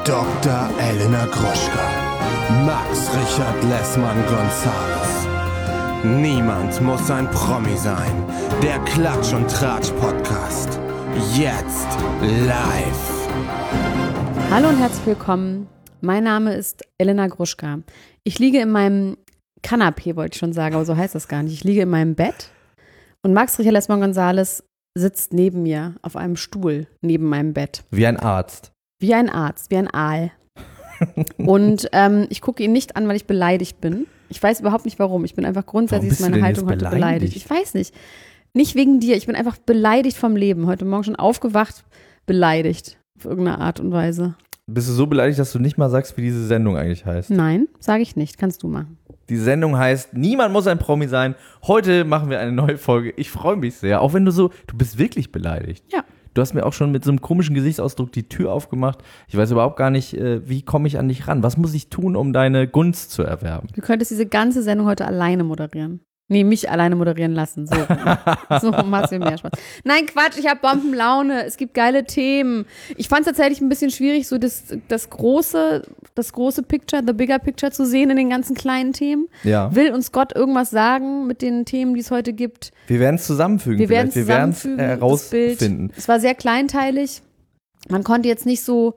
Dr. Elena Gruschka, Max Richard Lessmann-Gonzales. Niemand muss ein Promi sein. Der Klatsch und Tratsch Podcast. Jetzt live. Hallo und herzlich willkommen. Mein Name ist Elena Gruschka. Ich liege in meinem Kanapee, wollte ich schon sagen, aber so heißt das gar nicht. Ich liege in meinem Bett und Max Richard Lessmann-Gonzales sitzt neben mir auf einem Stuhl neben meinem Bett. Wie ein Arzt. Wie ein Arzt, wie ein Aal. Und ich gucke ihn nicht an, weil ich beleidigt bin. Ich weiß überhaupt nicht warum. Ich bin einfach grundsätzlich, ist meine Haltung heute beleidigt. Ich weiß nicht. Nicht wegen dir. Ich bin einfach beleidigt vom Leben. Heute Morgen schon aufgewacht, beleidigt. Auf irgendeine Art und Weise. Bist du so beleidigt, dass du nicht mal sagst, wie diese Sendung eigentlich heißt? Nein, sage ich nicht. Kannst du machen. Die Sendung heißt Niemand muss ein Promi sein. Heute machen wir eine neue Folge. Ich freue mich sehr. Auch wenn du bist wirklich beleidigt. Ja. Du hast mir auch schon mit so einem komischen Gesichtsausdruck die Tür aufgemacht. Ich weiß überhaupt gar nicht, wie komme ich an dich ran? Was muss ich tun, um deine Gunst zu erwerben? Du könntest diese ganze Sendung heute alleine moderieren. Nee, mich alleine moderieren lassen. So, so macht mir mehr Spaß. Nein, Quatsch, ich habe Bombenlaune. Es gibt geile Themen. Ich fand es tatsächlich ein bisschen schwierig, so das große Picture, the bigger picture zu sehen in den ganzen kleinen Themen. Ja. Will uns Gott irgendwas sagen mit den Themen, die es heute gibt? Wir werden es zusammenfügen. Wir werden es herausfinden. Es war sehr kleinteilig. Man konnte jetzt nicht so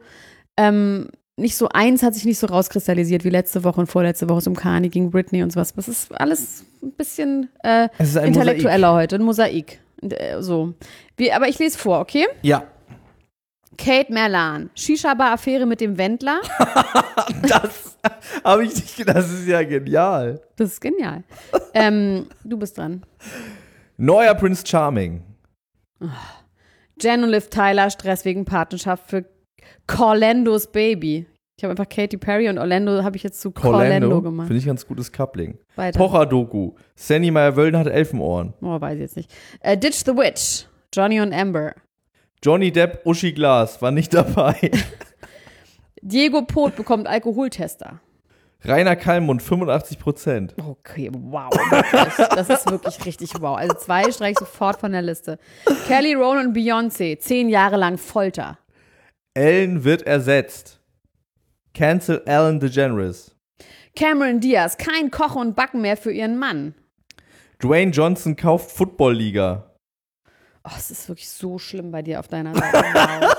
eins hat sich nicht so rauskristallisiert wie letzte Woche und vorletzte Woche zum Kani gegen Britney und sowas. Das ist alles ein bisschen intellektueller heute, ein Mosaik. So. Aber ich lese vor, okay? Ja. Kate Merlan, Shisha-Bar-Affäre mit dem Wendler. Das habe ich nicht gedacht, das ist ja genial. Das ist genial. Du bist dran. Neuer Prince Charming. Jen und Liv Tyler, Stress wegen Partnerschaft für Orlandos Baby. Ich habe einfach Katy Perry und Orlando habe ich jetzt zu Orlando gemacht. Finde ich ein ganz gutes Coupling. Weiter. Pocher-Doku. Sandy Meyer-Wölden hat Elfenohren. Oh, weiß ich jetzt nicht. Ditch the Witch. Johnny und Amber. Johnny Depp, Uschi Glas war nicht dabei. Diego Poth bekommt Alkoholtester. Rainer Kallmund, 85%. Okay, wow. Wirklich. Das ist wirklich richtig wow. Also 2 streiche ich sofort von der Liste. Kelly Rowland und Beyoncé, 10 Jahre lang Folter. Ellen wird ersetzt. Cancel Ellen DeGeneres. Cameron Diaz, kein Kochen und Backen mehr für ihren Mann. Dwayne Johnson kauft Football-Liga. Oh, es ist wirklich so schlimm bei dir auf deiner Seite. Wow.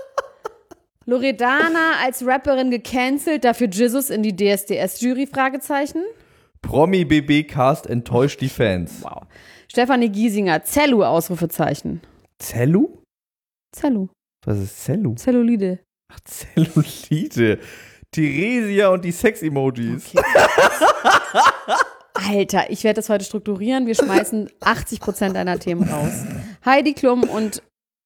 Loredana als Rapperin gecancelt, dafür Jesus in die DSDS-Jury, Fragezeichen. Promi-BB-Cast enttäuscht die Fans. Wow. Stefanie Giesinger, Zellu, Ausrufezeichen. Zellu? Zellu. Was ist Zellu? Zellulide. Ach, Zellulite. Theresia und die Sex-Emojis. Okay. Alter, ich werde das heute strukturieren. Wir schmeißen 80% deiner Themen raus. Heidi Klum und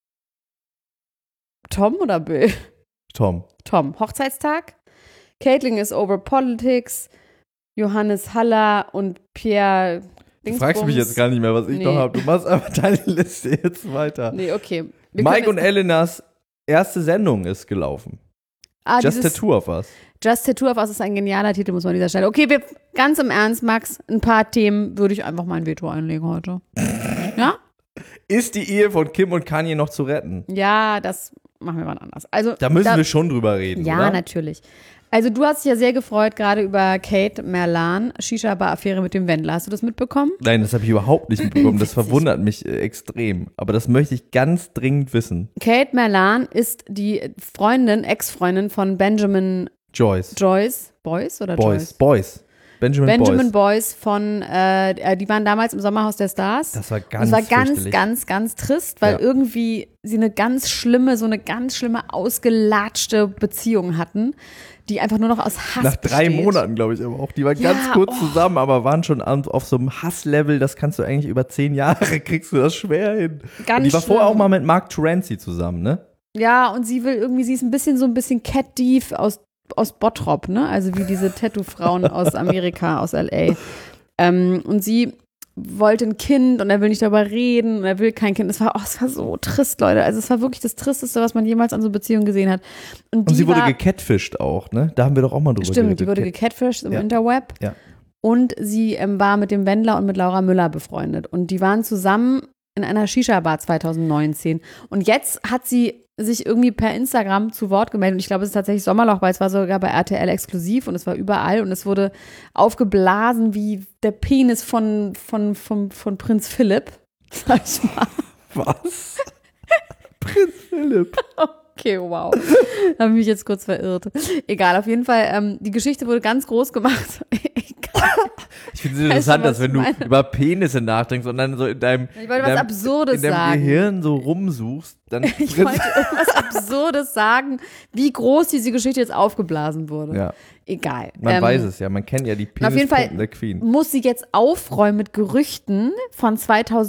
Tom oder Bill? Tom. Hochzeitstag. Caitlyn is over politics. Johannes Haller und Pierre Du fragst mich jetzt gar nicht mehr, was ich noch habe. Du machst einfach deine Liste jetzt weiter. Nee, okay. Mike und Elenas erste Sendung ist gelaufen. Just Tattoo of Us. Just Tattoo of Us ist ein genialer Titel, muss man an dieser Stelle. Okay, ganz im Ernst, Max, ein paar Themen würde ich einfach mein Veto einlegen heute. Ja? Ist die Ehe von Kim und Kanye noch zu retten? Ja, das machen wir mal anders. Also, da müssen wir schon drüber reden, ja, oder? Ja, natürlich. Also du hast dich ja sehr gefreut, gerade über Kate Merlan, Shisha-Bar-Affäre mit dem Wendler. Hast du das mitbekommen? Nein, das habe ich überhaupt nicht mitbekommen. Das verwundert mich extrem. Aber das möchte ich ganz dringend wissen. Kate Merlan ist die Ex-Freundin von Benjamin Boyce. Benjamin Boyce von, die waren damals im Sommerhaus der Stars. Das war ganz ganz trist, weil irgendwie sie eine ganz schlimme, ausgelatschte Beziehung hatten, die einfach nur noch aus Hass Nach 3 besteht. Monaten, glaube ich, aber auch. Die waren ganz kurz zusammen, aber waren schon auf so einem Hasslevel, das kannst du eigentlich über 10 Jahre, kriegst du das schwer hin. Ganz und die war schlimm. vorher auch mal mit Mark Terenzi zusammen, ne? Ja, und sie ist ein bisschen Cat Div aus Bottrop, ne? Also wie diese Tattoo-Frauen aus Amerika, aus L.A. Und sie wollte ein Kind und er will nicht darüber reden und er will kein Kind. Es war so trist, Leute. Also es war wirklich das Tristeste, was man jemals an so Beziehungen gesehen hat. Und sie wurde gecatfished auch, ne? Da haben wir doch auch mal drüber geredet. Stimmt, die wurde gecatfished im Interweb. Ja. Und sie war mit dem Wendler und mit Laura Müller befreundet. Und die waren zusammen in einer Shisha-Bar 2019. Und jetzt hat sie sich irgendwie per Instagram zu Wort gemeldet. Und ich glaube, es ist tatsächlich Sommerloch, weil es war sogar bei RTL exklusiv und es war überall und es wurde aufgeblasen wie der Penis von Prinz Philipp. Sag ich mal. Was? Prinz Philipp. Okay, wow. Da habe ich mich jetzt kurz verirrt. Egal, auf jeden Fall, die Geschichte wurde ganz groß gemacht. Ich finde es interessant, dass wenn du über Penisse nachdenkst und dann so in deinem, ich wollte was Absurdes in deinem sagen. Gehirn so rumsuchst, dann Ich wollte irgendwas Absurdes sagen, wie groß diese Geschichte jetzt aufgeblasen wurde. Ja. Egal. Man weiß es ja, man kennt ja die auf jeden Fall Penispunkte der Queen. muss sie jetzt aufräumen mit Gerüchten von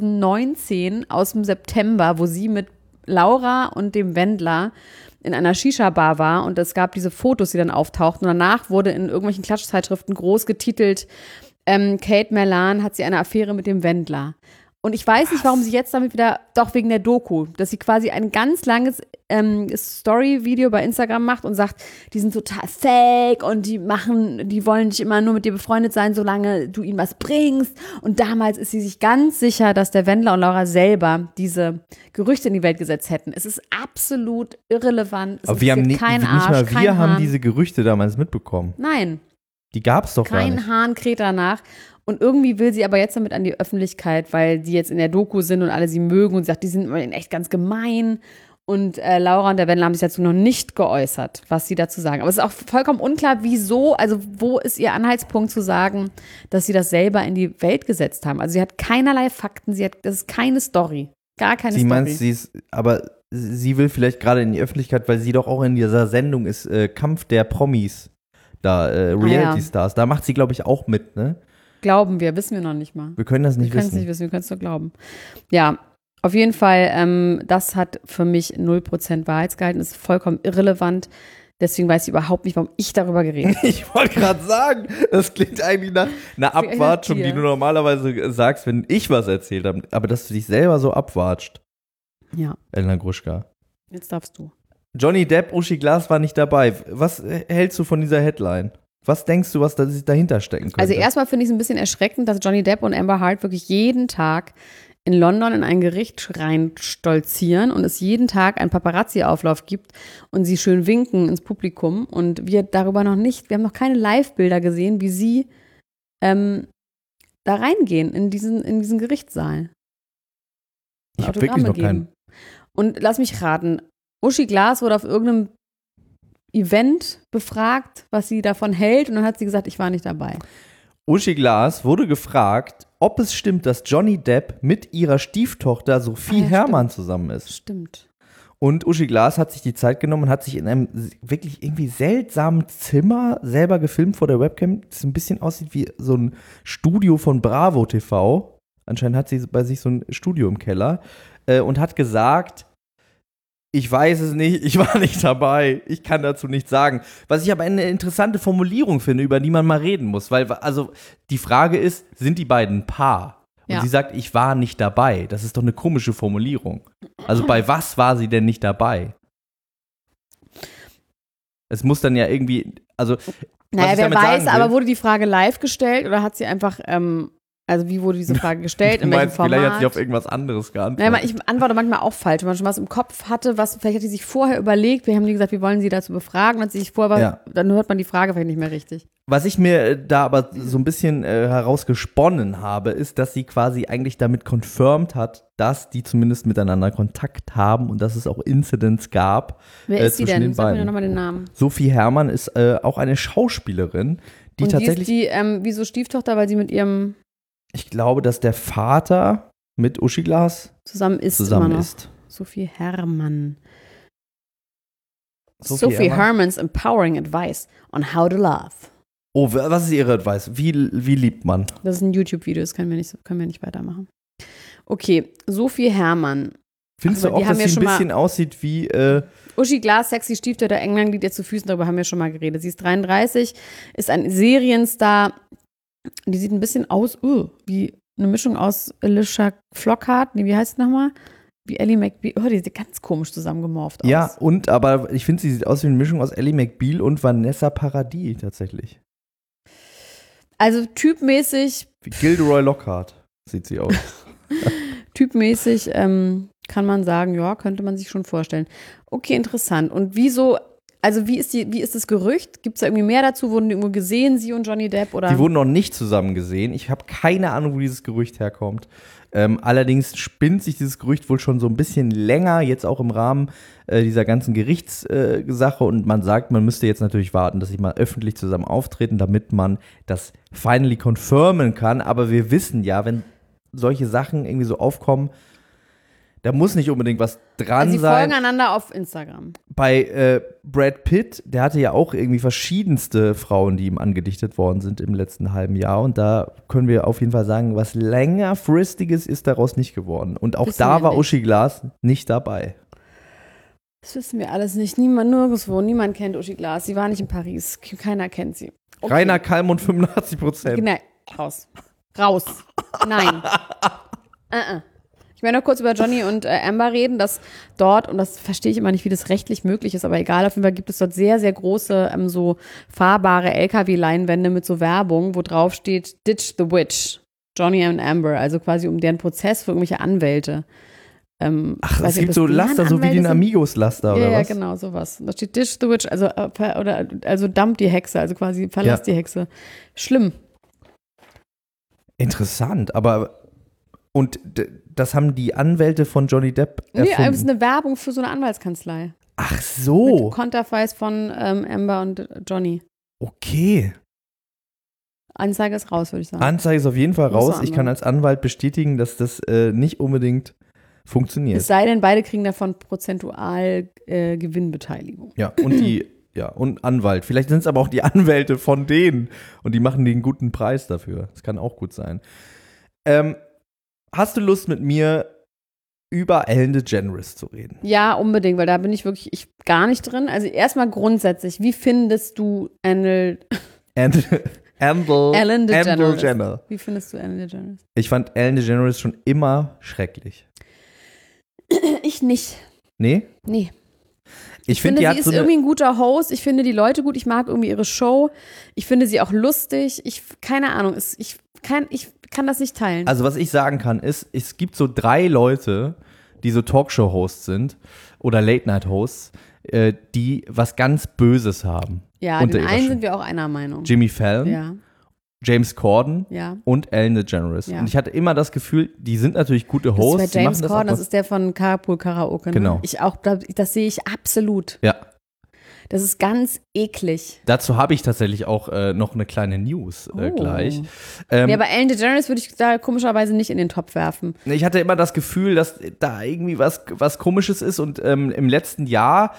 2019 aus dem September, wo sie mit Laura und dem Wendler in einer Shisha-Bar war und es gab diese Fotos, die dann auftauchten und danach wurde in irgendwelchen Klatschzeitschriften groß getitelt, Kate Merlan hat sie eine Affäre mit dem Wendler. Und ich weiß nicht, warum sie jetzt damit wieder, doch wegen der Doku, dass sie quasi ein ganz langes Story-Video bei Instagram macht und sagt, die sind total fake und die wollen nicht immer nur mit dir befreundet sein, solange du ihnen was bringst. Und damals ist sie sich ganz sicher, dass der Wendler und Laura selber diese Gerüchte in die Welt gesetzt hätten. Es ist absolut irrelevant. Es Aber wir haben interessiert keinen nicht Arsch, mal keinen wir haben Hahn. diese Gerüchte damals mitbekommen. Nein, Die gab es doch gar nicht. kein Hahn kräht danach. Und irgendwie will sie aber jetzt damit an die Öffentlichkeit, weil die jetzt in der Doku sind und alle sie mögen und sagt, die sind immer echt ganz gemein. Und Laura und der Wendler haben sich dazu noch nicht geäußert, was sie dazu sagen. Aber es ist auch vollkommen unklar, wieso, also wo ist ihr Anhaltspunkt zu sagen, dass sie das selber in die Welt gesetzt haben. Also sie hat keinerlei Fakten, das ist keine Story. Gar keine Sie Story. meint, aber sie will vielleicht gerade in die Öffentlichkeit, weil sie doch auch in dieser Sendung ist, Kampf der Promis, da, Reality Stars, da macht sie, glaube ich, auch mit, ne? Glauben wir, wissen wir noch nicht mal. Wir können das nicht Wir können es wissen. nicht wissen, wir können es nur glauben. Ja, auf jeden Fall, das hat für mich 0% Wahrheitsgehalt, ist vollkommen irrelevant. Deswegen weiß ich überhaupt nicht, warum ich darüber geredet habe. Ich wollte gerade sagen, das klingt eigentlich nach einer Abwatschung, die du normalerweise sagst, wenn ich was erzählt habe. Aber dass du dich selber so abwatscht. Ja, Elena Gruschka. jetzt darfst du. Johnny Depp, Uschi Glas war nicht dabei. Was hältst du von dieser Headline? Was denkst du, was dahinter stecken könnte? Also erstmal finde ich es ein bisschen erschreckend, dass Johnny Depp und Amber Heard wirklich jeden Tag in London in ein Gericht reinstolzieren und es jeden Tag einen Paparazzi-Auflauf gibt und sie schön winken ins Publikum und wir haben noch keine Live-Bilder gesehen, wie sie da reingehen in diesen Gerichtssaal. Ich habe wirklich noch keinen. Und lass mich raten, Uschi Glas wurde auf irgendeinem Event befragt, was sie davon hält und dann hat sie gesagt, ich war nicht dabei. Uschi Glas wurde gefragt, ob es stimmt, dass Johnny Depp mit ihrer Stieftochter Sophie Herrmann zusammen ist. Stimmt. Und Uschi Glas hat sich die Zeit genommen und hat sich in einem wirklich irgendwie seltsamen Zimmer selber gefilmt vor der Webcam, das ein bisschen aussieht wie so ein Studio von Bravo TV. Anscheinend hat sie bei sich so ein Studio im Keller und hat gesagt, ich weiß es nicht, ich war nicht dabei, ich kann dazu nichts sagen. Was ich aber eine interessante Formulierung finde, über die man mal reden muss, weil also die Frage ist, sind die beiden ein Paar? Und ja. Sie sagt, ich war nicht dabei. Das ist doch eine komische Formulierung. Also bei was war sie denn nicht dabei? Es muss dann ja irgendwie, also naja, wer weiß, aber wurde die Frage live gestellt oder hat sie einfach, also wie wurde diese Frage gestellt, in welchem Format? Vielleicht hat sie auf irgendwas anderes geantwortet. Naja, ich antworte manchmal auch falsch, wenn man schon was im Kopf hatte, vielleicht hat sie sich vorher überlegt, wir haben die gesagt, wir wollen sie dazu befragen, hat sie sich vorher, dann hört man die Frage vielleicht nicht mehr richtig. Was ich mir da aber so ein bisschen herausgesponnen habe, ist, dass sie quasi eigentlich damit confirmed hat, dass die zumindest miteinander Kontakt haben und dass es auch Incidents gab. Wer ist sie denn? Sag mir beiden. nochmal den Namen. Sophie Herrmann ist auch eine Schauspielerin, die und tatsächlich. Die ist die, wieso Stieftochter, weil sie mit ihrem. Ich glaube, dass der Vater mit Uschi Glas zusammen ist. Sophie Herrmann. Sophie Herrmann's Empowering Advice on How to Love. Oh, was ist ihre Advice? Wie liebt man? Das ist ein YouTube-Video, das können wir nicht weitermachen. Okay, Sophie Herrmann. Findest du auch, dass sie ein bisschen aussieht wie Uschi Glas, sexy Stieftochter England, liegt ihr zu Füßen, darüber haben wir schon mal geredet. Sie ist 33, ist ein Serienstar. Die sieht ein bisschen aus, wie eine Mischung aus Alicia Flockhart, wie heißt sie nochmal? Wie Ellie McBeal. Oh, die sieht ganz komisch zusammengemorpht aus. Ja, aber ich finde, sie sieht aus wie eine Mischung aus Ellie McBeal und Vanessa Paradis tatsächlich. Also typmäßig. Wie Gilderoy Lockhart sieht sie aus. Typmäßig Kann man sagen, ja, könnte man sich schon vorstellen. Okay, interessant. Und wieso, also wie ist das Gerücht? Gibt es da irgendwie mehr dazu? Wurden die irgendwo gesehen, sie und Johnny Depp? Oder? Die wurden noch nicht zusammen gesehen. Ich habe keine Ahnung, wo dieses Gerücht herkommt. Allerdings spinnt sich dieses Gerücht wohl schon so ein bisschen länger, jetzt auch im Rahmen dieser ganzen Gerichtssache. Und man sagt, man müsste jetzt natürlich warten, dass sie mal öffentlich zusammen auftreten, damit man das finally confirmen kann. Aber wir wissen ja, wenn solche Sachen irgendwie so aufkommen, da muss nicht unbedingt was dran sie sein. folgen einander auf Instagram. Bei Brad Pitt, der hatte ja auch irgendwie verschiedenste Frauen, die ihm angedichtet worden sind im letzten halben Jahr. Und da können wir auf jeden Fall sagen, was längerfristiges ist daraus nicht geworden. Und auch Wissen da wir war nicht. Uschi Glas nicht dabei. Das wissen wir alles nicht. Niemand kennt Uschi Glas. Sie war nicht in Paris. Keiner kennt sie. Okay. Rainer Kallmund 85%. Genau. Raus. Nein. Ich werde noch kurz über Johnny und Amber reden, dass dort, und das verstehe ich immer nicht, wie das rechtlich möglich ist, aber egal, auf jeden Fall gibt es dort sehr, sehr große, so fahrbare LKW-Leinwände mit so Werbung, wo drauf steht, Ditch the Witch, Johnny and Amber, also quasi um deren Prozess für irgendwelche Anwälte. Ach, weiß es nicht, gibt ob so das Laster, so wie Anwälte den sind. Amigos-Laster, oder Ja, was? genau, sowas. Da steht Ditch the Witch, also dump die Hexe, also quasi verlass die Hexe. Schlimm. Interessant, aber und das haben die Anwälte von Johnny Depp Nee, erfunden? es ist eine Werbung für so eine Anwaltskanzlei. Ach Mit so, Konterfeis von Amber und Johnny. okay. Anzeige ist raus, würde ich sagen. Anzeige ist auf jeden Fall Großer raus. Ich kann als Anwalt bestätigen, dass das nicht unbedingt funktioniert. Es sei denn, beide kriegen davon prozentual Gewinnbeteiligung. Ja, und Anwalt. Vielleicht sind es aber auch die Anwälte von denen und die machen den guten Preis dafür. Das kann auch gut sein. Hast du Lust, mit mir über Ellen DeGeneres zu reden? Ja, unbedingt, weil da bin ich wirklich gar nicht drin. Also erstmal grundsätzlich, wie findest du Ellen DeGeneres? Jenner. Wie findest du Ellen DeGeneres? Ich fand Ellen DeGeneres schon immer schrecklich. Ich nicht. Nee? Nee. Ich Ich finde, die sie hat ist so eine, irgendwie ein guter Host. Ich finde die Leute gut. Ich mag irgendwie ihre Show. Ich finde sie auch lustig. Keine Ahnung. Ich kann das nicht teilen. also was ich sagen kann, ist, es gibt so 3 Leute, die so Talkshow-Hosts sind oder Late-Night-Hosts, die was ganz Böses haben. ja, unter den ihrer einen Show. sind wir auch einer Meinung. Jimmy Fallon, Ja, James Corden ja. und Ellen DeGeneres. Ja. Und ich hatte immer das Gefühl, die sind natürlich gute Hosts. Das ist die bei James machen das Corden, auch das ist der von Carpool Karaoke. Ne? Genau. Ich auch, das sehe ich absolut. ja, Das ist ganz eklig. dazu habe ich tatsächlich auch noch eine kleine News gleich. Nee, aber Ellen DeGeneres würde ich da komischerweise nicht in den Topf werfen. Ich hatte immer das Gefühl, dass da irgendwie was Komisches ist und im letzten Jahr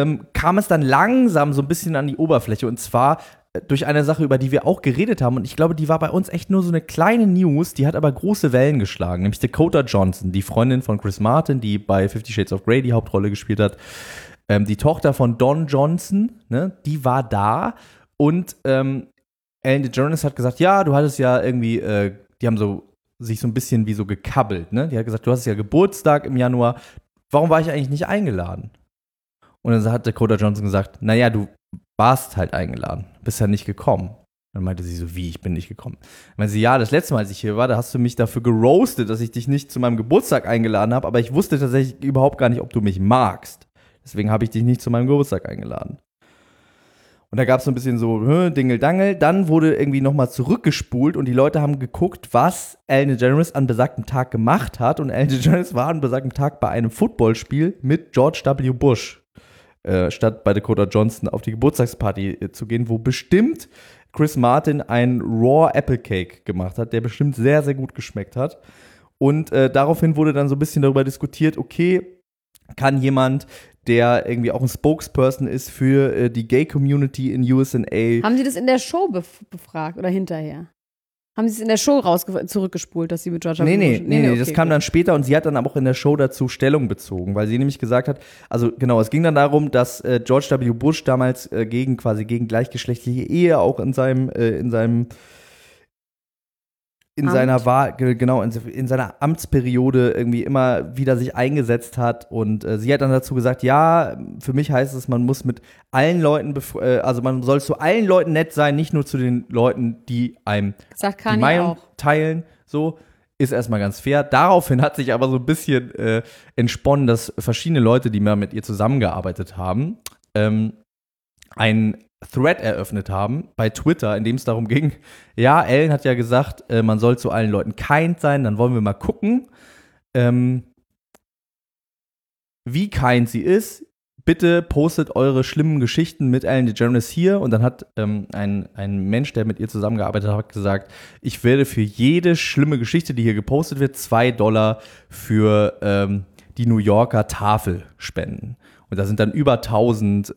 kam es dann langsam so ein bisschen an die Oberfläche und zwar durch eine Sache, über die wir auch geredet haben und ich glaube, die war bei uns echt nur so eine kleine News, die hat aber große Wellen geschlagen, nämlich Dakota Johnson, die Freundin von Chris Martin, die bei 50 Shades of Grey die Hauptrolle gespielt hat. Die Tochter von Don Johnson, ne, die war da und Ellen DeGeneres hat gesagt, ja, du hattest ja irgendwie, die haben sich so ein bisschen wie so gekabbelt, ne? Die hat gesagt, du hast ja Geburtstag im Januar, warum war ich eigentlich nicht eingeladen? Und dann hat Dakota Johnson gesagt, naja, du warst halt eingeladen, bist ja nicht gekommen. Dann meinte sie so, wie, ich bin nicht gekommen. Dann meinte sie, ja, das letzte Mal, als ich hier war, da hast du mich dafür geroastet, dass ich dich nicht zu meinem Geburtstag eingeladen habe, aber ich wusste tatsächlich überhaupt gar nicht, ob du mich magst. Deswegen habe ich dich nicht zu meinem Geburtstag eingeladen. Und da gab es so ein bisschen so Dingeldangel. Dann wurde irgendwie nochmal zurückgespult und die Leute haben geguckt, was Ellen DeGeneres an besagtem Tag gemacht hat. Und Ellen DeGeneres war an besagtem Tag bei einem Footballspiel mit George W. Bush, statt bei Dakota Johnson auf die Geburtstagsparty zu gehen, wo bestimmt Chris Martin einen Raw Apple Cake gemacht hat, der bestimmt sehr, sehr gut geschmeckt hat. Und daraufhin wurde dann so ein bisschen darüber diskutiert, okay, kann jemand, der irgendwie auch ein Spokesperson ist für die Gay-Community in USA. Haben Sie das in der Show befragt oder hinterher? Haben Sie es in der Show zurückgespult, dass Sie mit George W. Bush... Nee, okay, das kam gut. dann später und sie hat dann aber auch in der Show dazu Stellung bezogen, weil sie nämlich gesagt hat, also genau, es ging dann darum, dass George W. Bush damals gegen gleichgeschlechtliche Ehe auch in seiner Wahl, genau, in seiner Amtsperiode irgendwie immer wieder sich eingesetzt hat und sie hat dann dazu gesagt, ja, für mich heißt es, man muss mit allen Leuten, also man soll zu allen Leuten nett sein, nicht nur zu den Leuten, die einem Sagt die Kanye Meinung auch. teilen, so. ist erstmal ganz fair. Daraufhin hat sich aber so ein bisschen entsponnen, dass verschiedene Leute, die mal mit ihr zusammengearbeitet haben, ein Thread eröffnet haben bei Twitter, in dem es darum ging, ja, Ellen hat ja gesagt, man soll zu allen Leuten kind sein, dann wollen wir mal gucken, wie kind sie ist. Bitte postet eure schlimmen Geschichten mit Ellen DeGeneres hier. Und dann hat ein Mensch, der mit ihr zusammengearbeitet hat, gesagt, ich werde für jede schlimme Geschichte, die hier gepostet wird, $2 für die New Yorker Tafel spenden. Und da sind dann über 1000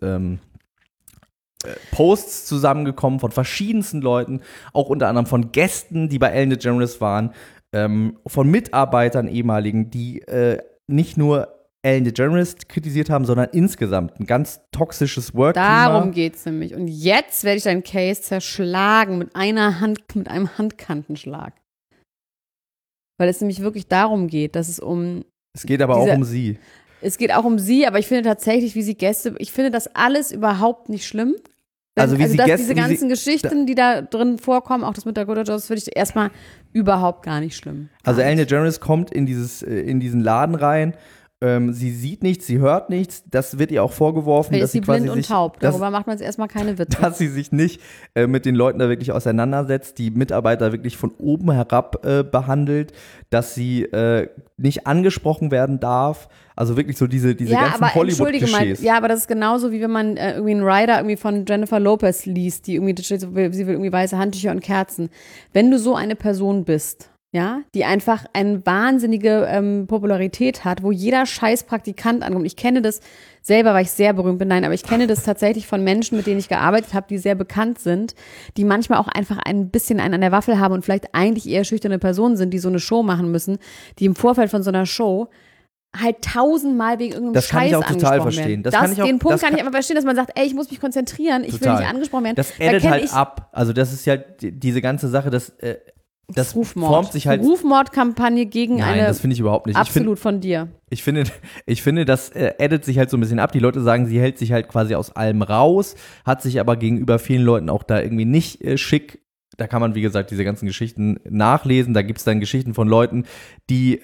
Posts zusammengekommen von verschiedensten Leuten, auch unter anderem von Gästen, die bei Ellen DeGeneres waren, von Mitarbeitern ehemaligen, die nicht nur Ellen DeGeneres kritisiert haben, sondern insgesamt ein ganz toxisches Workklima. Darum geht's nämlich. Und jetzt werde ich deinen Case zerschlagen mit einem Handkantenschlag. Weil es nämlich wirklich darum geht, dass es um Es geht aber auch um sie. Es geht auch um sie, aber ich finde tatsächlich, wie sie Gäste, ich finde das alles überhaupt nicht schlimm. Diese ganzen Geschichten, die da drin vorkommen, auch das mit Dakota Jones, finde ich erstmal überhaupt gar nicht schlimm. Also Ellen DeGeneres kommt in diesen Laden rein. Sie sieht nichts, sie hört nichts. Das wird ihr auch vorgeworfen, Weil dass sie blind quasi und taub. Darüber macht man jetzt erstmal keine Witze. Dass sie sich nicht mit den Leuten da wirklich auseinandersetzt, die Mitarbeiter wirklich von oben herab behandelt, dass sie nicht angesprochen werden darf. Also wirklich so diese ganzen Hollywood-Klischees. Ja, aber das ist genauso, wie wenn man irgendwie einen Rider irgendwie von Jennifer Lopez liest, die irgendwie, sie will irgendwie weiße Handtücher und Kerzen. Wenn du so eine Person bist, ja, die einfach eine wahnsinnige Popularität hat, wo jeder scheiß Praktikant ankommt. Ich kenne das selber, weil ich sehr berühmt bin, nein, aber ich kenne das tatsächlich von Menschen, mit denen ich gearbeitet habe, die sehr bekannt sind, die manchmal auch einfach ein bisschen einen an der Waffel haben und vielleicht eigentlich eher schüchterne Personen sind, die so eine Show machen müssen, die im Vorfeld von so einer Show halt 1000-mal wegen irgendeinem Scheiß angesprochen werden. Das kann ich auch total verstehen. Den Punkt kann ich aber verstehen, dass man sagt, ey, ich muss mich konzentrieren, ich will nicht angesprochen werden. Das addet halt ab. Also das ist ja diese ganze Sache, das formt sich halt. Rufmordkampagne gegen Nein, das finde ich überhaupt nicht. Absolut von dir. Ich finde, das addet sich halt so ein bisschen ab. Die Leute sagen, sie hält sich halt quasi aus allem raus, hat sich aber gegenüber vielen Leuten auch da irgendwie nicht schick. Da kann man, wie gesagt, diese ganzen Geschichten nachlesen. Da gibt es dann Geschichten von Leuten, die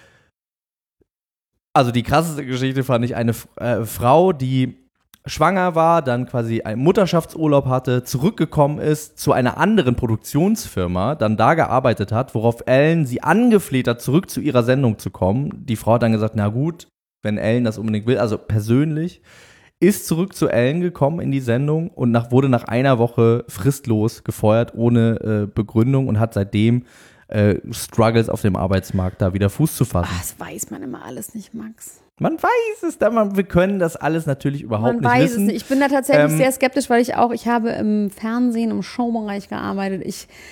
also die krasseste Geschichte fand ich eine Frau, die schwanger war, dann quasi einen Mutterschaftsurlaub hatte, zurückgekommen ist zu einer anderen Produktionsfirma, dann da gearbeitet hat, worauf Ellen sie angefleht hat, zurück zu ihrer Sendung zu kommen. Die Frau hat dann gesagt, na gut, wenn Ellen das unbedingt will, also persönlich, ist zurück zu Ellen gekommen in die Sendung und wurde nach einer Woche fristlos gefeuert, ohne Begründung und hat seitdem Struggles auf dem Arbeitsmarkt da wieder Fuß zu fassen. Das weiß man immer alles nicht, Max. Man weiß es, wir können das alles natürlich überhaupt nicht wissen. Man weiß es nicht. Ich bin da tatsächlich sehr skeptisch, weil ich habe im Fernsehen, im Showbereich gearbeitet.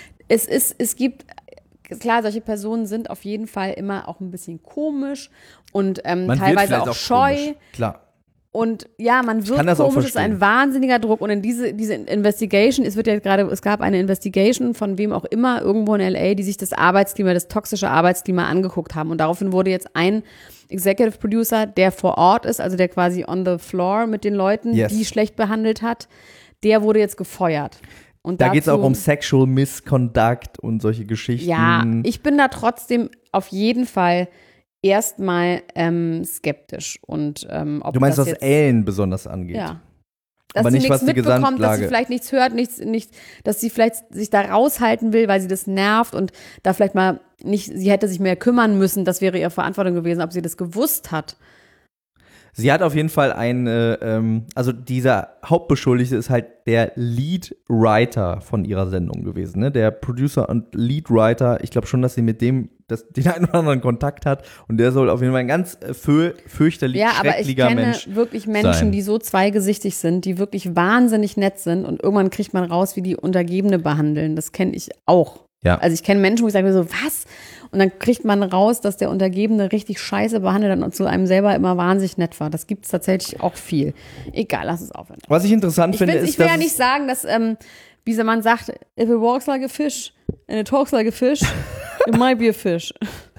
Es gibt, klar, solche Personen sind auf jeden Fall immer auch ein bisschen komisch und teilweise auch scheu. Komisch. Klar. Und ja, man wird komisch, es ist ein wahnsinniger Druck. Und in diese Investigation, es gab eine Investigation von wem auch immer irgendwo in LA, die sich das toxische Arbeitsklima angeguckt haben. Und daraufhin wurde jetzt ein Executive Producer, der vor Ort ist, also der quasi on the floor mit den Leuten, die schlecht behandelt hat, der wurde jetzt gefeuert. Und da geht es auch um Sexual Misconduct und solche Geschichten. Ja, ich bin da trotzdem auf jeden Fall erstmal skeptisch. Und ob du meinst, das was Ellen besonders angeht? Ja. Dass aber sie nicht, nichts was die mitbekommt, Gesamtlage. dass sie vielleicht nichts hört, dass sie vielleicht sich da raushalten will, weil sie das nervt und da vielleicht mal nicht, sie hätte sich mehr kümmern müssen, das wäre ihre Verantwortung gewesen, ob sie das gewusst hat. Sie hat auf jeden Fall also dieser Hauptbeschuldigte ist halt der Lead-Writer von ihrer Sendung gewesen, ne? Der Producer und Lead-Writer, ich glaube schon, dass sie mit dem den einen oder anderen Kontakt hat und der soll auf jeden Fall ein ganz fürchterlich schrecklicher Mensch sein. Ja, aber ich kenne wirklich Menschen, die so zweigesichtig sind, die wirklich wahnsinnig nett sind und irgendwann kriegt man raus, wie die Untergebene behandeln. Das kenne ich auch. Ja. Also ich kenne Menschen, wo ich sage so, was? Und dann kriegt man raus, dass der Untergebene richtig scheiße behandelt hat und zu einem selber immer wahnsinnig nett war. Das gibt es tatsächlich auch viel. Egal, lass es aufhören. Was ich interessant finde, ist, ich will ja nicht sagen, dass, wie man sagt, if it walks like a fish and it talks like a fish, it might be a fish.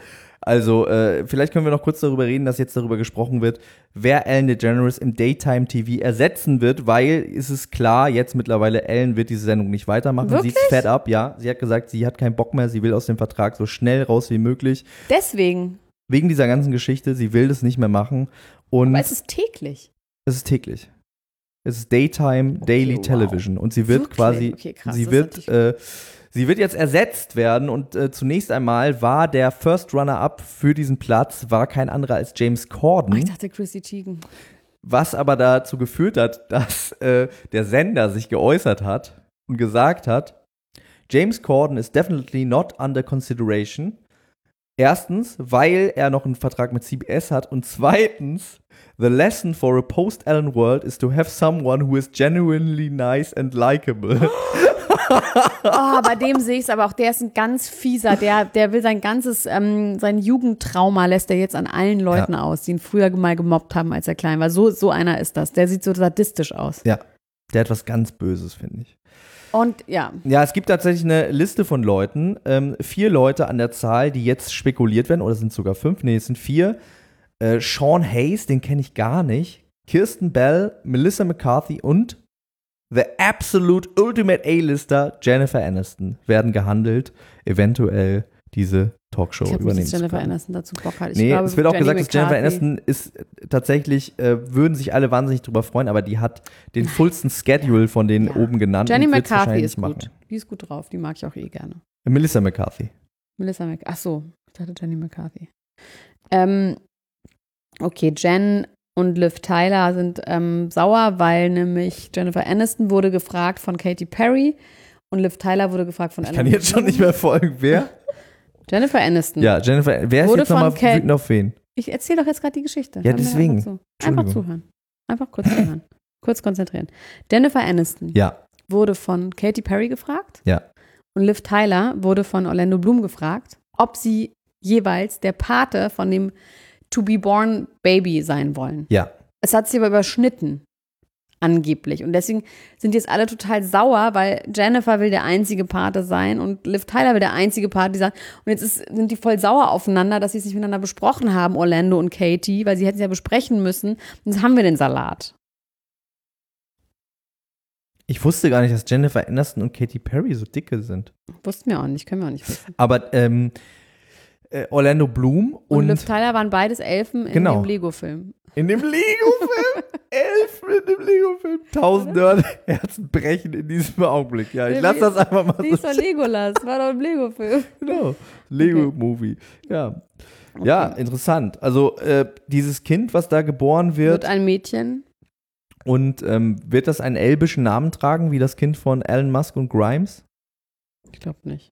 Also, vielleicht können wir noch kurz darüber reden, dass jetzt darüber gesprochen wird, wer Ellen DeGeneres im Daytime-TV ersetzen wird, weil es ist klar, jetzt mittlerweile, Ellen wird diese Sendung nicht weitermachen. Wirklich? Sie ist fed up, ja. Sie hat gesagt, sie hat keinen Bock mehr, sie will aus dem Vertrag so schnell raus wie möglich. Deswegen. Wegen dieser ganzen Geschichte, sie will das nicht mehr machen. Und Aber es ist täglich. es ist täglich. Es ist Daytime, Daily wow. Television. Und sie wird Wirklich? quasi, Okay, krass, sie das wird, ist sie wird jetzt ersetzt werden. Und zunächst einmal war der First Runner-Up für diesen Platz, war kein anderer als James Corden. Ich dachte Chrissy Teigen. Was aber dazu geführt hat, dass der Sender sich geäußert hat und gesagt hat, James Corden is definitely not under consideration. Erstens, weil er noch einen Vertrag mit CBS hat. Und zweitens, the lesson for a post-Ellen world is to have someone who is genuinely nice and likable. Oh, bei dem sehe ich es aber auch, der ist ein ganz fieser, der will sein ganzes, sein Jugendtrauma lässt er jetzt an allen Leuten aus, die ihn früher mal gemobbt haben, als er klein war. So einer ist das, der sieht so sadistisch aus. Ja, der hat was ganz Böses, finde ich. Und ja. Ja, es gibt tatsächlich eine Liste von Leuten, 4 Leute an der Zahl, die jetzt spekuliert werden, oder sind sogar 5, nee, es sind 4. Sean Hayes, den kenne ich gar nicht, Kirsten Bell, Melissa McCarthy und the absolute ultimate A-Lister Jennifer Aniston werden gehandelt, eventuell diese Talkshow Ich glaube übernehmen nicht, dass zu Jennifer können. Aniston dazu Bock hat. Ich Nee, glaube, es wird auch Jenny gesagt, dass Jennifer McCarthy- Aniston ist tatsächlich, würden sich alle wahnsinnig drüber freuen, aber die hat den fullsten Schedule von denen Ja. oben genannt. Jenny und wird's McCarthy wahrscheinlich ist machen. gut. Die ist gut drauf, die mag ich auch eh gerne. Melissa McCarthy. Melissa McCarthy. Ach so, ich dachte Jenny McCarthy. Okay, Jen und Liv Tyler sind sauer, weil nämlich Jennifer Aniston wurde gefragt von Katy Perry und Liv Tyler wurde gefragt von Ich kann jetzt schon nicht mehr folgen. Wer? Jennifer Aniston. Ja, Jennifer. Wer ist Wurde jetzt nochmal von Kat- wütend auf wen? Ich erzähle doch jetzt gerade die Geschichte. Ja, Hör mir deswegen. Einfach, einfach Entschuldigung. zuhören. Einfach kurz zuhören. Kurz konzentrieren. Jennifer Aniston Ja, wurde von Katy Perry gefragt ja. und Liv Tyler wurde von Orlando Bloom gefragt, ob sie jeweils der Pate von dem To-Be-Born Baby sein wollen. Ja. Es hat sich aber überschnitten, angeblich. Und deswegen sind jetzt alle total sauer, weil Jennifer will der einzige Pate sein und Liv Tyler will der einzige Pate sein. Und jetzt sind die voll sauer aufeinander, dass sie es nicht miteinander besprochen haben, Orlando und Katy, weil sie hätten es ja besprechen müssen. Und jetzt haben wir den Salat. Ich wusste gar nicht, dass Jennifer Aniston und Katy Perry so dicke sind. Wussten wir auch nicht, können wir auch nicht wissen. Aber Orlando Bloom Und und Liv Tyler waren beides Elfen in Genau. dem Lego-Film. in dem Lego-Film. 11 in dem Lego-Film. 1000 Herzen brechen in diesem Augenblick. Ja, ich lasse das einfach mal Die so ist doch Legolas, war doch ein Lego-Film. Genau. Lego-Movie. Ja. Ja, interessant. Also dieses Kind, was da geboren Wird wird, ein Mädchen. und wird das einen elbischen Namen tragen, wie das Kind von Elon Musk und Grimes? Ich glaube nicht.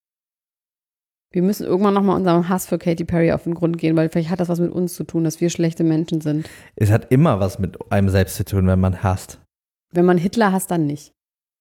Wir müssen irgendwann nochmal unserem Hass für Katy Perry auf den Grund gehen, weil vielleicht hat das was mit uns zu tun, dass wir schlechte Menschen sind. Es hat immer was mit einem selbst zu tun, wenn man hasst. Wenn man Hitler hasst, dann nicht.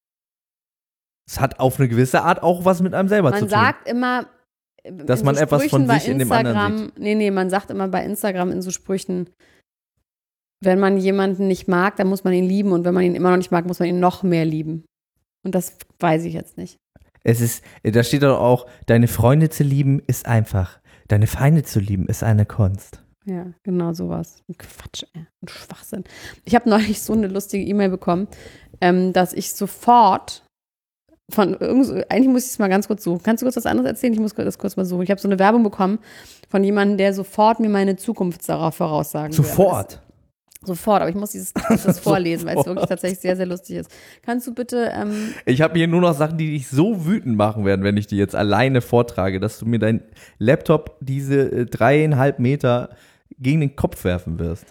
Es hat auf eine gewisse Art auch was mit einem selber zu Man tun. sagt immer, Dass in man so etwas von Sprüchen bei sich in dem anderen Instagram- Nee, man sagt immer bei Instagram in so Sprüchen, wenn man jemanden nicht mag, dann muss man ihn lieben und wenn man ihn immer noch nicht mag, muss man ihn noch mehr lieben. Und das weiß ich jetzt nicht. Da steht doch auch, deine Freunde zu lieben ist einfach. Deine Feinde zu lieben ist eine Kunst. Ja, genau sowas. Quatsch, ey. Ein Schwachsinn. Ich habe neulich so eine lustige E-Mail bekommen, dass ich sofort eigentlich muss ich es mal ganz kurz suchen. Kannst du kurz was anderes erzählen? Ich muss das kurz mal suchen. Ich habe so eine Werbung bekommen von jemandem, der sofort mir meine Zukunft darauf voraussagen will. Sofort. Sofort, aber ich muss das vorlesen, weil es wirklich tatsächlich sehr, sehr lustig ist. Kannst du bitte, Ich habe hier nur noch Sachen, die dich so wütend machen werden, wenn ich die jetzt alleine vortrage, dass du mir dein Laptop diese 3,5 Meter gegen den Kopf werfen wirst.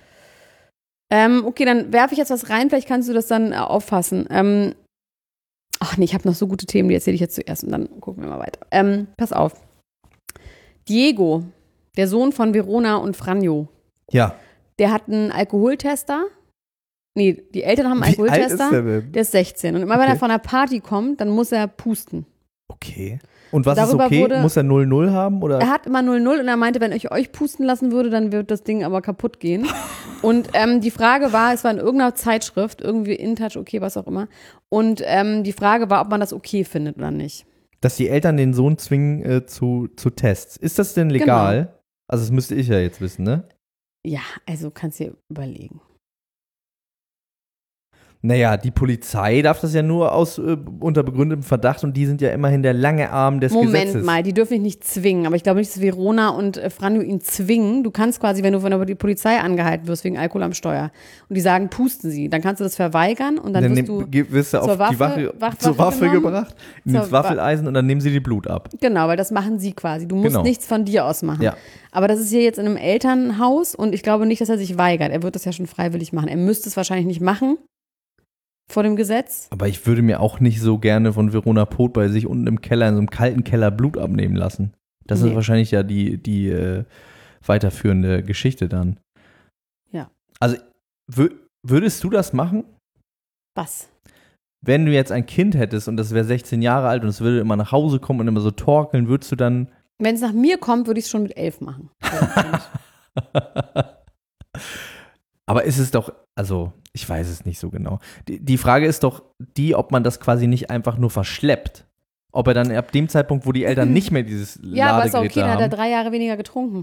okay, dann werfe ich jetzt was rein, vielleicht kannst du das dann auffassen. Ach nee, ich habe noch so gute Themen, die erzähle ich jetzt zuerst und dann gucken wir mal weiter. Pass auf. Diego, der Sohn von Verona und Franjo, Ja. der hat einen Alkoholtester. Nee, die Eltern haben einen Wie alt ist Alkoholtester. der denn? Der ist 16. Und immer wenn Okay. er von einer Party kommt, dann muss er pusten. Okay. Und was Darüber ist okay? wurde- Muss er 0,0 haben? Oder? Er hat immer 0,0 und er meinte, wenn ich euch pusten lassen würde, dann wird das Ding aber kaputt gehen. Und die Frage war, es war in irgendeiner Zeitschrift, irgendwie InTouch, okay, was auch immer. Und die Frage war, ob man das okay findet oder nicht. Dass die Eltern den Sohn zwingen zu Tests. Ist das denn legal? Also das müsste ich ja jetzt wissen, ne? Ja, also kannst dir überlegen. Naja, die Polizei darf das ja nur unter begründetem Verdacht und die sind ja immerhin der lange Arm des Gesetzes. Moment mal, die dürfen dich nicht zwingen, aber ich glaube nicht, dass Verona und Franjo ihn zwingen. Du kannst quasi, wenn du von der Polizei angehalten wirst wegen Alkohol am Steuer und die sagen, pusten sie, dann kannst du das verweigern und dann wirst du auf die Waffe gebracht, ins Waffeleisen und dann nehmen sie dir Blut ab. Genau, weil das machen sie quasi. Du musst nichts von dir aus machen. Ja. Aber das ist hier jetzt in einem Elternhaus und ich glaube nicht, dass er sich weigert. Er wird das ja schon freiwillig machen. Er müsste es wahrscheinlich nicht machen. Vor dem Gesetz? Aber ich würde mir auch nicht so gerne von Verona Poth bei sich unten im Keller, in so einem kalten Keller Blut abnehmen lassen. Das ist wahrscheinlich ja die weiterführende Geschichte dann. Ja. Also würdest du das machen? Was? Wenn du jetzt ein Kind hättest und das wäre 16 Jahre alt und es würde immer nach Hause kommen und immer so torkeln, würdest du dann… Wenn es nach mir kommt, würde ich es schon mit 11 machen. Aber ist es doch, also ich weiß es nicht so genau. Die Frage ist doch die, ob man das quasi nicht einfach nur verschleppt. Ob er dann ab dem Zeitpunkt, wo die Eltern nicht mehr dieses Ladegerät haben. Ja, aber ist auch okay, dann hat er 3 Jahre weniger getrunken.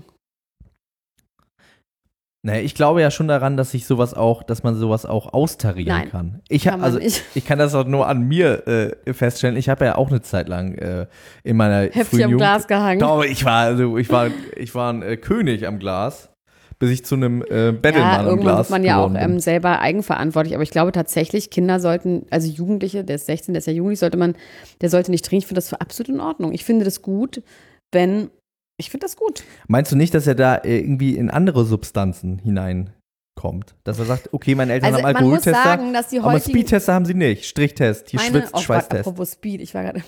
Naja, ich glaube ja schon daran, dass man sowas auch austarieren kann. Ich kann das auch nur an mir feststellen. Ich habe ja auch eine Zeit lang in meiner Heftig am Glas gehangen. Doch, ich war ein König am Glas. Bis ich zu einem Bettelmann am Glas ist man ja auch selber eigenverantwortlich. Aber ich glaube tatsächlich, Kinder sollten, also Jugendliche, der ist 16, der ist ja jugendlich, der sollte nicht trinken. Ich finde das für absolut in Ordnung. Ich finde das gut, ich finde das gut. Meinst du nicht, dass er da irgendwie in andere Substanzen hineinkommt? Dass er sagt, okay, meine Eltern haben Alkoholtester, man muss sagen, dass die aber Speedtester haben sie nicht. Strichtest, hier Schweißtest. Apropos Speed, ich war gerade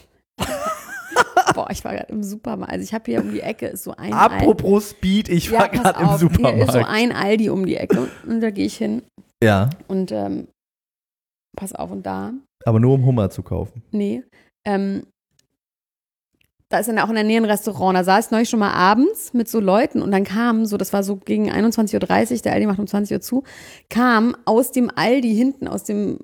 im Supermarkt. Also ich habe hier um die Ecke ist so ein Apropos Speed, ich war gerade im Supermarkt. Hier ist so ein Aldi um die Ecke und da gehe ich hin. Ja. Und pass auf und da. Aber nur um Hummer zu kaufen. Nee. Da ist dann auch in der Nähe ein Restaurant. Da saß ich neulich schon mal abends mit so Leuten und dann kam so, das war so gegen 21.30 Uhr, der Aldi macht um 20 Uhr zu, kam aus dem Aldi hinten, aus dem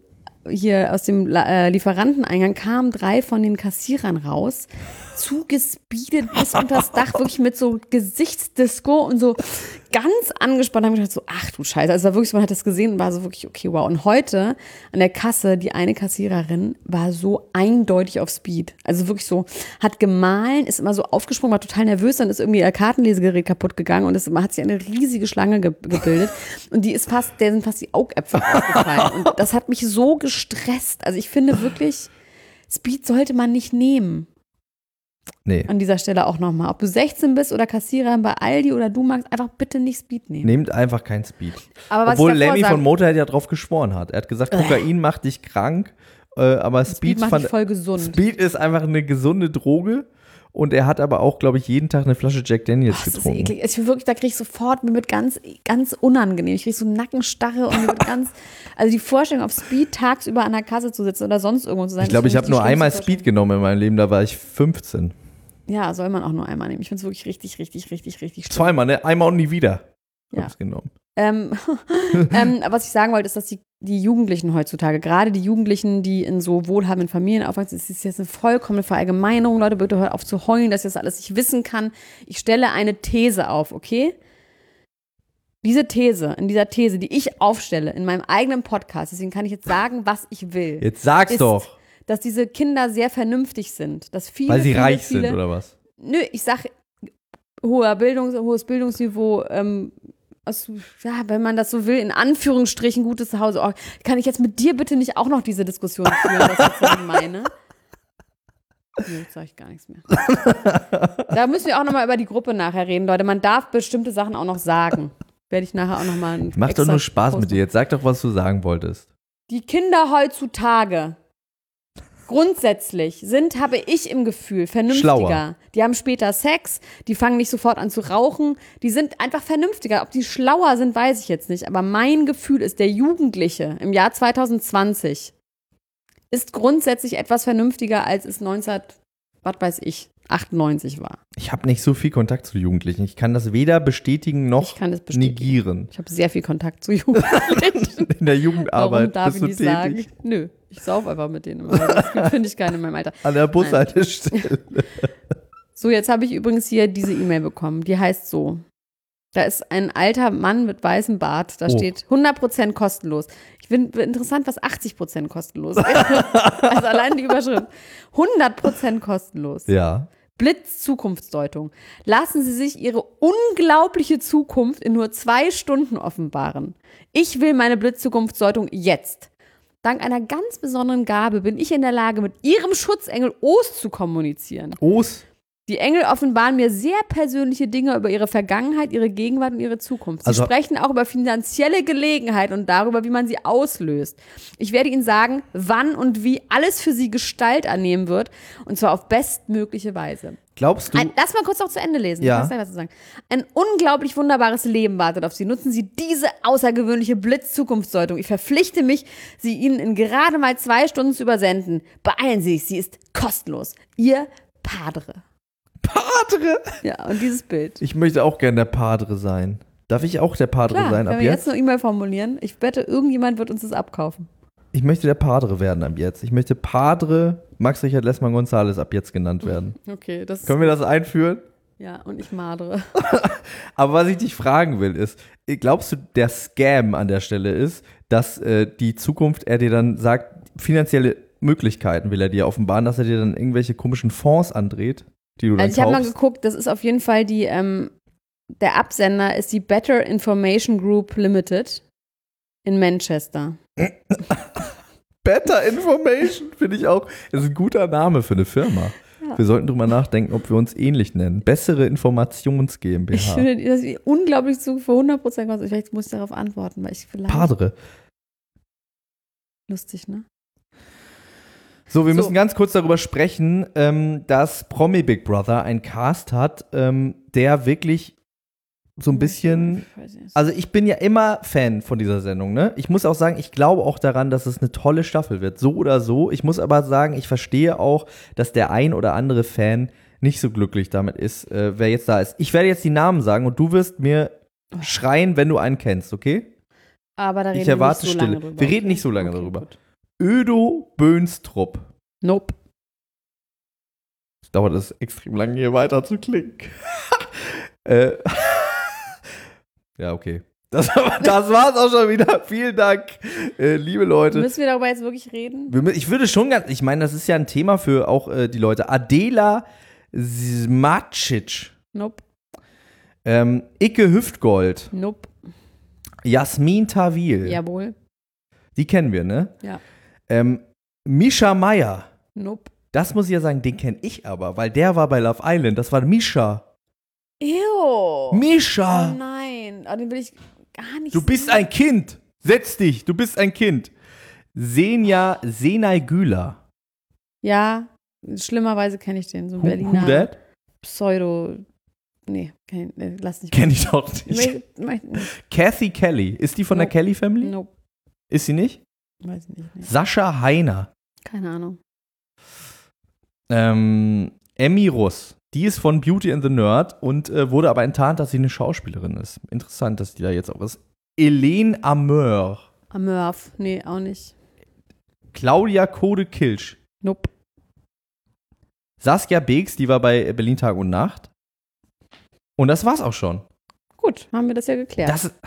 Lieferanteneingang kamen 3 von den Kassierern raus, zugespeedet bis unter das Dach, wirklich mit so Gesichtsdisco und so ganz angespannt. Da habe ich gedacht so, ach du Scheiße. Also war wirklich, man hat das gesehen und war so wirklich, okay, wow. Und heute an der Kasse, die eine Kassiererin war so eindeutig auf Speed. Also wirklich so, hat gemahlen, ist immer so aufgesprungen, war total nervös, dann ist irgendwie ihr Kartenlesegerät kaputt gegangen und man hat sich eine riesige Schlange gebildet. Und der sind fast die Augäpfel aufgefallen. Und das hat mich so gestresst. Also ich finde wirklich, Speed sollte man nicht nehmen. Nee. An dieser Stelle auch nochmal. Ob du 16 bist oder Kassiererin bei Aldi oder du magst, einfach bitte nicht Speed nehmen. Nehmt einfach kein Speed. Aber obwohl Lemmy von Motorhead ja drauf geschworen hat. Er hat gesagt, Kokain macht dich krank, aber Speed macht dich voll gesund. Speed ist einfach eine gesunde Droge. Und er hat aber auch, glaube ich, jeden Tag eine Flasche Jack Daniels getrunken. Das ist eklig. Ich wirklich, da kriege ich sofort, mir wird ganz, ganz unangenehm. Ich kriege so Nackenstarre und mir wird also die Vorstellung, auf Speed tagsüber an der Kasse zu sitzen oder sonst irgendwo zu sein. Ich glaube, ich habe nur einmal Speed genommen in meinem Leben, da war ich 15. Ja, soll man auch nur einmal nehmen. Ich finde es wirklich richtig, richtig, richtig, richtig schlimm. Zweimal, ne? Einmal und nie wieder. Ja. Hab's genommen. Was ich sagen wollte, ist, dass die Jugendlichen heutzutage, gerade die Jugendlichen, die in so wohlhabenden Familien aufwachsen, das ist jetzt eine vollkommene Verallgemeinerung. Leute, bitte hört auf zu heulen, dass ich das alles nicht wissen kann. Ich stelle eine These auf, okay? In dieser These, die ich aufstelle in meinem eigenen Podcast, deswegen kann ich jetzt sagen, was ich will. Jetzt sag's doch. Dass diese Kinder sehr vernünftig sind. Dass viele, weil sie reich sind, oder was? Nö, ich sag, hohes Bildungsniveau, wenn man das so will, in Anführungsstrichen gutes Zuhause. Oh, kann ich jetzt mit dir bitte nicht auch noch diese Diskussion führen, was ich jetzt meine? Nee, jetzt sage ich gar nichts mehr. Da müssen wir auch nochmal über die Gruppe nachher reden, Leute. Man darf bestimmte Sachen auch noch sagen. Werde ich nachher auch nochmal Macht doch nur Spaß mit dir. Jetzt sag doch, was du sagen wolltest. Die Kinder heutzutage grundsätzlich habe ich im Gefühl, vernünftiger. Schlauer. Die haben später Sex, die fangen nicht sofort an zu rauchen, die sind einfach vernünftiger. Ob die schlauer sind, weiß ich jetzt nicht. Aber mein Gefühl ist, der Jugendliche im Jahr 2020 ist grundsätzlich etwas vernünftiger, als es 98 war. Ich habe nicht so viel Kontakt zu Jugendlichen. Ich kann das weder bestätigen noch negieren. Ich habe sehr viel Kontakt zu Jugendlichen. In der Jugendarbeit. Warum darf ich nicht sagen? Nö, ich sauf einfach mit denen immer. Das finde ich keine in meinem Alter. An der Bushaltestelle. So, jetzt habe ich übrigens hier diese E-Mail bekommen. Die heißt so: Da ist ein alter Mann mit weißem Bart, da steht 100% kostenlos. Ich finde interessant, was 80% kostenlos ist. Also allein die Überschrift. 100% kostenlos. Ja. Blitz-Zukunftsdeutung. Lassen Sie sich Ihre unglaubliche Zukunft in nur 2 Stunden offenbaren. Ich will meine Blitz-Zukunftsdeutung jetzt. Dank einer ganz besonderen Gabe bin ich in der Lage, mit Ihrem Schutzengel Os zu kommunizieren. Os? Die Engel offenbaren mir sehr persönliche Dinge über ihre Vergangenheit, ihre Gegenwart und ihre Zukunft. Sie sprechen auch über finanzielle Gelegenheit und darüber, wie man sie auslöst. Ich werde Ihnen sagen, wann und wie alles für Sie Gestalt annehmen wird, und zwar auf bestmögliche Weise. Glaubst du? Lass mal kurz noch zu Ende lesen. Ja. Ich weiß nicht, was zu sagen. Ein unglaublich wunderbares Leben wartet auf Sie. Nutzen Sie diese außergewöhnliche Blitz-Zukunftsdeutung. Ich verpflichte mich, sie Ihnen in gerade mal 2 Stunden zu übersenden. Beeilen Sie sich, sie ist kostenlos. Ihr Padre. Padre? Ja, und dieses Bild. Ich möchte auch gerne der Padre sein. Darf ich auch der Padre Klar, sein ab wenn wir jetzt? jetzt eine E-Mail formulieren, ich wette, irgendjemand wird uns das abkaufen. Ich möchte der Padre werden ab jetzt. Ich möchte Padre Max Richard Lessmann González ab jetzt genannt werden. Okay, das Können wir das einführen? ja, und ich madre. Aber was ich dich fragen will, ist, glaubst du, der Scam an der Stelle ist, dass die Zukunft, er dir dann sagt, finanzielle Möglichkeiten will er dir offenbaren, dass er dir dann irgendwelche komischen Fonds andreht, die du dann Also ich habe mal kaufst? geguckt, das ist auf jeden Fall die, der Absender ist die Better Information Group Limited in Manchester. Better Information, finde ich auch. Das ist ein guter Name für eine Firma. Ja. Wir sollten drüber nachdenken, ob wir uns ähnlich nennen. Bessere Informations Ich GmbH. finde das unglaublich zu für 100% kostenlos. Vielleicht muss ich darauf antworten, weil ich vielleicht Padre. lustig, ne? So, wir müssen ganz kurz darüber sprechen, dass Promi Big Brother einen Cast hat, der wirklich so ein bisschen. Ich weiß nicht. Also ich bin ja immer Fan von dieser Sendung, ne? Ich muss auch sagen, ich glaube auch daran, dass es eine tolle Staffel wird, so oder so. Ich muss aber sagen, ich verstehe auch, dass der ein oder andere Fan nicht so glücklich damit ist, wer jetzt da ist. Ich werde jetzt die Namen sagen und du wirst mir schreien, wenn du einen kennst, okay? Aber da reden Ich wir erwarte nicht so Stille. lange drüber. Wir reden nicht so lange Okay, darüber. gut. Ödo Böhnstrup. Nope. Es dauert es extrem lange, hier weiter zu klingen. Ja, okay. Das war's auch schon wieder. Vielen Dank, liebe Leute. Müssen wir darüber jetzt wirklich reden? Ich würde schon ganz, ich meine, das ist ja ein Thema für auch die Leute. Adela Smacic, Nope. Icke Hüftgold, Nope. Jasmin Tawil, Jawohl. die kennen wir, ne? Ja. Mischa Meyer, Nope. das muss ich ja sagen, den kenne ich aber, weil der war bei Love Island, das war Mischa. Ew. Mischa! Oh nein. Oh, den will ich gar nicht Du bist ein Kind. Setz dich, du bist ein Kind. Senja Senay Güler. Ja, schlimmerweise kenne ich den. So ein Who Berliner that? Pseudo. Nee, lass nicht. Kenn ich doch nicht. Nicht. Kathy Kelly. Ist die von der Nope. Kelly Family? Nope. Ist sie nicht? Weiß ich nicht. Nee. Sascha Heiner. Keine Ahnung. Emmy Russ. Die ist von Beauty and the Nerd und wurde aber enttarnt, dass sie eine Schauspielerin ist. Interessant, dass die da jetzt auch ist. Helene Ameur. Amörf. Nee, auch nicht. Claudia Kode-Kilsch. Nope. Saskia Beeks, die war bei Berlin Tag und Nacht. Und das war's auch schon. Gut, haben wir das ja geklärt. Das ist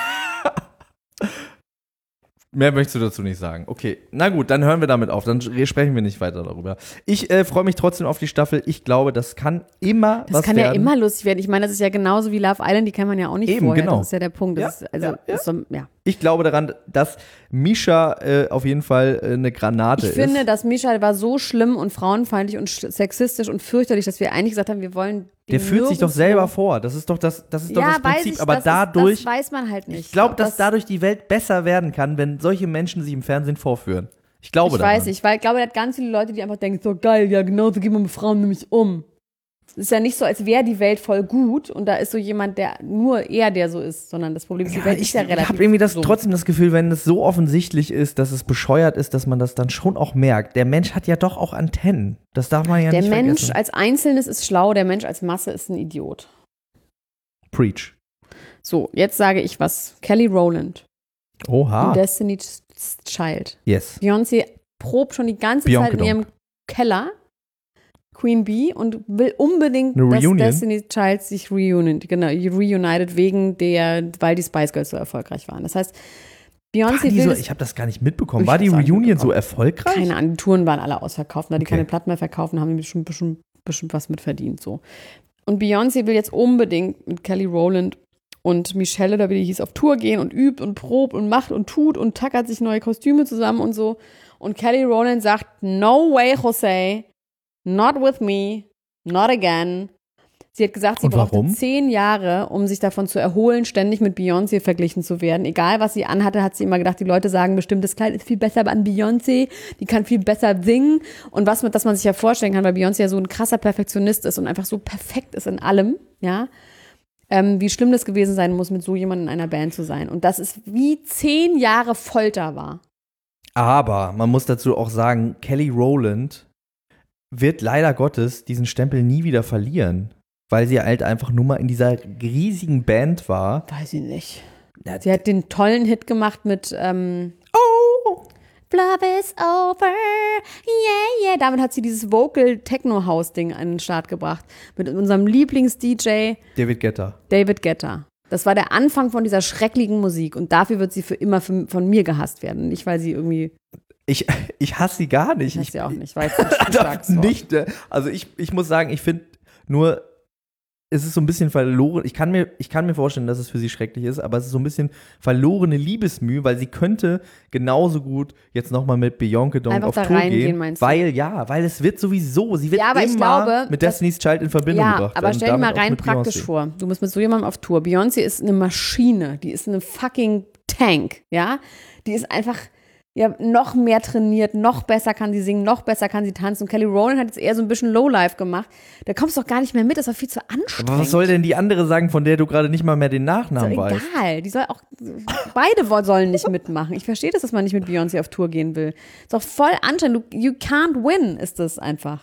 Mehr möchtest du dazu nicht sagen. Okay, na gut, dann hören wir damit auf. Dann sprechen wir nicht weiter darüber. Ich freue mich trotzdem auf die Staffel. Ich glaube, das kann immer das was kann werden. ja immer lustig werden. Ich meine, das ist ja genauso wie Love Island, die kann man ja auch nicht Eben, vorher. genau. Das ist ja der Punkt. Das ist, also, ja. Ist so, ja. Ich glaube daran, dass Mischa auf jeden Fall eine Granate Ich ist. finde, dass Mischa war so schlimm und frauenfeindlich und sexistisch und fürchterlich, dass wir eigentlich gesagt haben, wir wollen Der führt sich doch nirgendwo- selber vor. Das ist doch das ja, weiß Prinzip. ich, Aber dadurch, das weiß man halt nicht. ich glaube, dass dadurch die Welt besser werden kann, wenn solche Menschen sich im Fernsehen vorführen. Ich glaube ich daran. weiß nicht, weil ich glaube, er hat ganz viele Leute, die einfach denken, so geil, ja genau, so gehen wir mit Frauen nämlich um. Es ist ja nicht so, als wäre die Welt voll gut und da ist so jemand, der nur er der so ist, sondern das Problem ist, die Welt ist ja relativ Ich habe irgendwie so. trotzdem das Gefühl, wenn es so offensichtlich ist, dass es bescheuert ist, dass man das dann schon auch merkt. Der Mensch hat ja doch auch Antennen. Das darf man ja Der nicht Mensch vergessen. als Einzelnes ist schlau, der Mensch als Masse ist ein Idiot. Preach. So, jetzt sage ich was. Kelly Rowland Oha. in Destiny's Child. Yes. Beyoncé probt schon die ganze Beyonce Zeit in ihrem Keller Queen Bee und will unbedingt, Eine dass Reunion? Destiny's Child sich reunited weil die Spice Girls so erfolgreich waren. Das heißt, Beyoncé will ich habe das gar nicht mitbekommen. Ich War die hab's auch nicht Reunion so mitbekommen. erfolgreich? Keine Ahnung, die Touren waren alle ausverkauft. Da die Okay. keine Platten mehr verkaufen, haben die bestimmt was mit verdient. So. Und Beyoncé will jetzt unbedingt mit Kelly Rowland und Michelle, oder wie die hieß, auf Tour gehen und übt und probt und macht und tut und tackert sich neue Kostüme zusammen und so. Und Kelly Rowland sagt, no way, Jose, not with me, not again. Sie hat gesagt, sie Und brauchte warum? 10 Jahre, um sich davon zu erholen, ständig mit Beyoncé verglichen zu werden. Egal, was sie anhatte, hat sie immer gedacht, die Leute sagen bestimmt, das Kleid ist viel besser an Beyoncé, die kann viel besser singen. Und dass man sich ja vorstellen kann, weil Beyoncé ja so ein krasser Perfektionist ist und einfach so perfekt ist in allem, ja, wie schlimm das gewesen sein muss, mit so jemandem in einer Band zu sein. Und dass es wie 10 Jahre Folter war. Aber man muss dazu auch sagen, Kelly Rowland wird leider Gottes diesen Stempel nie wieder verlieren. Weil sie halt einfach nur mal in dieser riesigen Band war. Weiß ich nicht. Ja, Sie hat den tollen Hit gemacht mit Love is over, yeah, yeah. Damit hat sie dieses Vocal-Techno-House-Ding an den Start gebracht. Mit unserem Lieblings-DJ David Guetta. David Guetta. Das war der Anfang von dieser schrecklichen Musik. Und dafür wird sie für immer von mir gehasst werden. Nicht, weil sie irgendwie, Ich hasse sie gar nicht. ich weiß Ich sie auch nicht, weil es das nicht. Also ich muss sagen, ich finde nur, es ist so ein bisschen verloren. Ich kann mir vorstellen, dass es für sie schrecklich ist, aber es ist so ein bisschen verlorene Liebesmühe, weil sie könnte genauso gut jetzt nochmal mit Beyoncé Dong Einfach auf da Tour reingehen, gehen. meinst du? Weil es wird sowieso, sie wird Ja, aber ich immer glaube, mit Destiny's Child in Verbindung ja, gebracht aber werden. stell dir mal damit auch rein mit praktisch Beyoncé. vor. Du bist mit so jemandem auf Tour. Beyoncé ist eine Maschine. Die ist eine fucking Tank, ja? Die ist einfach noch mehr trainiert, noch besser kann sie singen, noch besser kann sie tanzen. Und Kelly Rowland hat jetzt eher so ein bisschen Lowlife gemacht. Da kommst du doch gar nicht mehr mit. Das war viel zu anstrengend. Aber was soll denn die andere sagen, von der du gerade nicht mal mehr den Nachnamen ist doch weißt? egal. Die soll auch, sollen nicht mitmachen. Ich verstehe das, dass man nicht mit Beyoncé auf Tour gehen will. Ist doch voll anstrengend. You can't win, ist das einfach.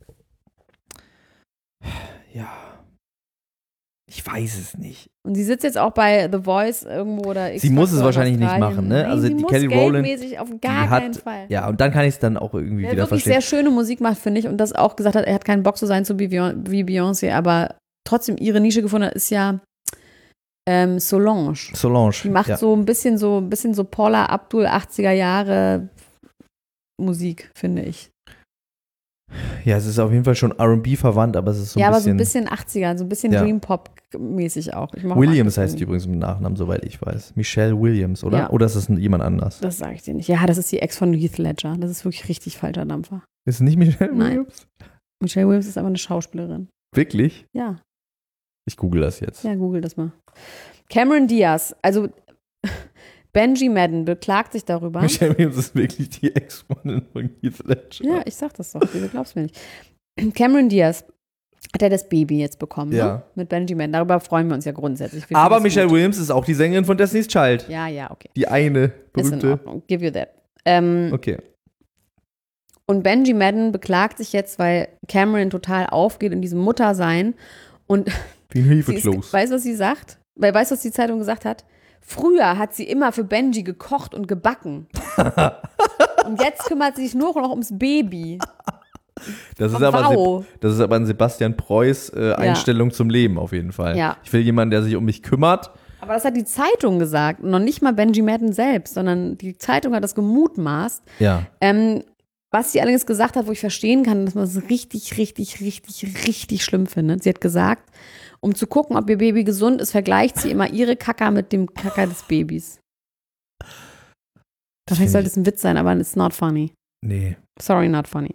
Ja. Ich weiß es nicht. Und sie sitzt jetzt auch bei The Voice irgendwo oder X Sie muss es Factor in wahrscheinlich nicht Australien. machen, ne? Nee, Also sie die muss Kelly Rowland, geldmäßig auf gar die hat, keinen Fall. ja, und dann kann ich es dann auch irgendwie Der wieder wirklich verstehen. sehr schöne Musik macht, finde ich, und das auch gesagt hat, er hat keinen Bock zu sein so wie Beyoncé, aber trotzdem ihre Nische gefunden hat, ist ja Solange. Solange. Die macht ja. so ein bisschen so Paula Abdul 80er Jahre Musik, finde ich. Ja, es ist auf jeden Fall schon R&B verwandt, aber es ist so Ja, ein aber so bisschen. ein bisschen 80er, so ein bisschen Ja. Dream Pop-mäßig auch. Ich mag Williams auch heißt die übrigens mit Nachnamen, soweit ich weiß. Michelle Williams, oder? Ja. Oder ist das jemand anders? Das sage ich dir nicht. Ja, das ist die Ex von Heath Ledger. Das ist wirklich richtig falscher Dampfer. Ist es nicht Michelle Nein. Williams? Michelle Williams ist aber eine Schauspielerin. Wirklich? Ja. Ich google das jetzt. Ja, google das mal. Cameron Diaz, also Benji Madden beklagt sich darüber. Michelle Williams ist wirklich die Ex-Freundin von Heath Ledger. Ja, ich sag das doch, wieso glaubst du mir nicht? Cameron Diaz hat ja das Baby jetzt bekommen, Ja. ne? Mit Benji Madden. Darüber freuen wir uns ja grundsätzlich. Wir Aber finden es Michelle gut. Williams ist auch die Sängerin von Destiny's Child. Ja, okay. Die eine Ist in berühmte. Ordnung. Give you that. Okay. Und Benji Madden beklagt sich jetzt, weil Cameron total aufgeht in diesem Muttersein. Und Wie ein sie Hefekloß. weißt du, was sie sagt? Weißt du, was die Zeitung gesagt hat? Früher hat sie immer für Benji gekocht und gebacken. Und jetzt kümmert sie sich nur noch ums Baby. Das ist, Wow. das ist aber ein Sebastian Preuß Einstellung zum Leben auf jeden Fall. Ja. Ich will jemanden, der sich um mich kümmert. Aber das hat die Zeitung gesagt. Und noch nicht mal Benji Madden selbst, sondern die Zeitung hat das gemutmaßt. Ja. Was sie allerdings gesagt hat, wo ich verstehen kann, dass man das richtig, richtig, richtig, richtig schlimm findet. Sie hat gesagt, um zu gucken, ob ihr Baby gesund ist, vergleicht sie immer ihre Kaka mit dem Kaka des Babys. Wahrscheinlich sollte es ein Witz sein, aber it's not funny. Nee. Sorry, not funny.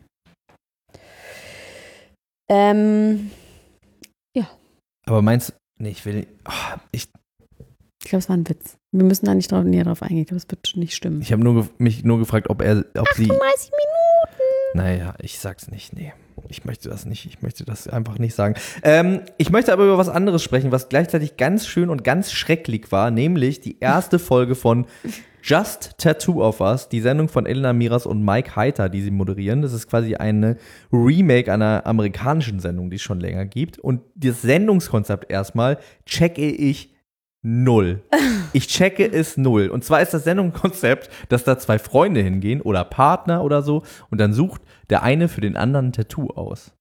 Aber meinst du, nee, ich will, Ich glaube, es war ein Witz. Wir müssen da nicht näher drauf eingehen. Ich glaube, es wird nicht stimmen. ich habe mich nur gefragt, ob sie, 30 Minuten. naja, ich sag's nicht, nee. Ich möchte das nicht, ich möchte das einfach nicht sagen. Ich möchte aber über was anderes sprechen, was gleichzeitig ganz schön und ganz schrecklich war, nämlich die erste Folge von Just Tattoo of Us, die Sendung von Elena Miras und Mike Heiter, die sie moderieren. Das ist quasi eine Remake einer amerikanischen Sendung, die es schon länger gibt. Und das Sendungskonzept erstmal checke ich null. Ich checke es null. Und zwar ist das Sendungskonzept, dass da zwei Freunde hingehen oder Partner oder so und dann sucht der eine für den anderen ein Tattoo aus.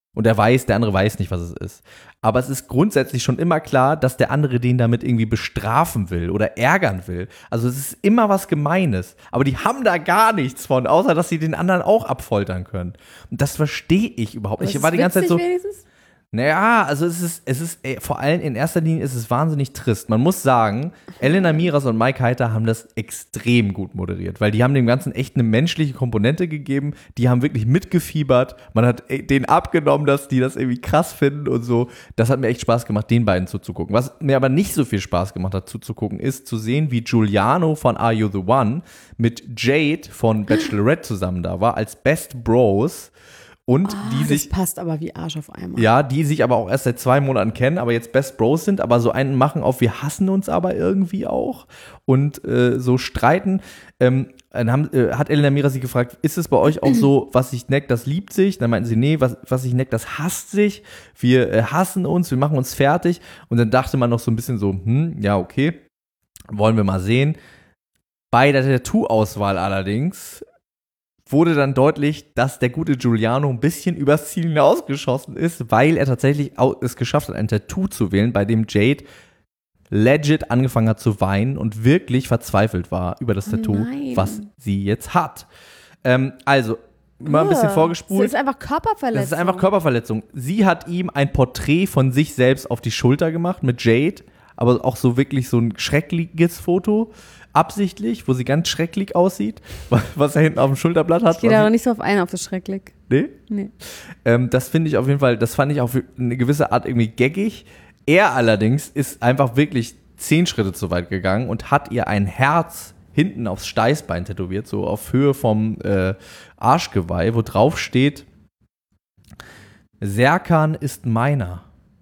Und der andere weiß nicht, was es ist. Aber es ist grundsätzlich schon immer klar, dass der andere den damit irgendwie bestrafen will oder ärgern will. Also es ist immer was Gemeines. Aber die haben da gar nichts von, außer dass sie den anderen auch abfoltern können. Und das verstehe ich überhaupt nicht. Ich war die ganze Zeit so. Naja, also es ist vor allem in erster Linie ist es wahnsinnig trist. Man muss sagen, Elena Miras und Mike Heiter haben das extrem gut moderiert, weil die haben dem Ganzen echt eine menschliche Komponente gegeben. Die haben wirklich mitgefiebert. Man hat denen abgenommen, dass die das irgendwie krass finden und so. Das hat mir echt Spaß gemacht, den beiden zuzugucken. Was mir aber nicht so viel Spaß gemacht hat zuzugucken, ist zu sehen, wie Giuliano von Are You the One mit Jade von Bachelorette zusammen da war, als Best Bros. Und die sich. Das passt aber wie Arsch auf einmal. Ja, die sich aber auch erst seit 2 Monaten kennen, aber jetzt Best Bros sind, aber so einen machen auf, wir hassen uns aber irgendwie auch und so streiten. Dann hat Elena Miras sie gefragt, ist es bei euch auch so, was sich neckt, das liebt sich? Dann meinten sie, nee, was sich neckt, das hasst sich. Wir hassen uns, wir machen uns fertig. Und dann dachte man noch so ein bisschen so, ja, okay, wollen wir mal sehen. Bei der Tattoo-Auswahl allerdings wurde dann deutlich, dass der gute Giuliano ein bisschen übers Ziel hinausgeschossen ist, weil er tatsächlich es geschafft hat, ein Tattoo zu wählen, bei dem Jade legit angefangen hat zu weinen und wirklich verzweifelt war über das Tattoo, was sie jetzt hat. Also, mal ein bisschen vorgespult. Das ist einfach Körperverletzung. Das ist einfach Körperverletzung. Sie hat ihm ein Porträt von sich selbst auf die Schulter gemacht mit Jade, aber auch so wirklich so ein schreckliches Foto. Absichtlich, wo sie ganz schrecklich aussieht, was er hinten auf dem Schulterblatt hat. Ich gehe da aber nicht so auf das schrecklich. Nee? Nee. Das finde ich auf jeden Fall, das fand ich auf eine gewisse Art irgendwie gaggig. Er allerdings ist einfach wirklich 10 Schritte zu weit gegangen und hat ihr ein Herz hinten aufs Steißbein tätowiert, so auf Höhe vom Arschgeweih, wo drauf steht: Serkan ist meiner.